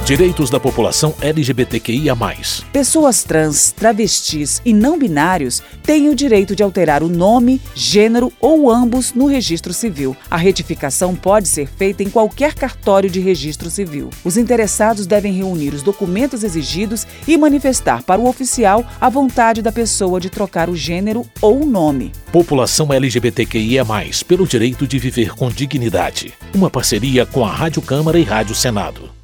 Direitos da população LGBTQIA+. Pessoas trans, travestis e não binários têm o direito de alterar o nome, gênero ou ambos no registro civil. A retificação pode ser feita em qualquer cartório de registro civil. Os interessados devem reunir os documentos exigidos e manifestar para o oficial a vontade da pessoa de trocar o gênero ou o nome. População LGBTQIA+, pelo direito de viver com dignidade. Uma parceria com a Rádio Câmara e Rádio Senado.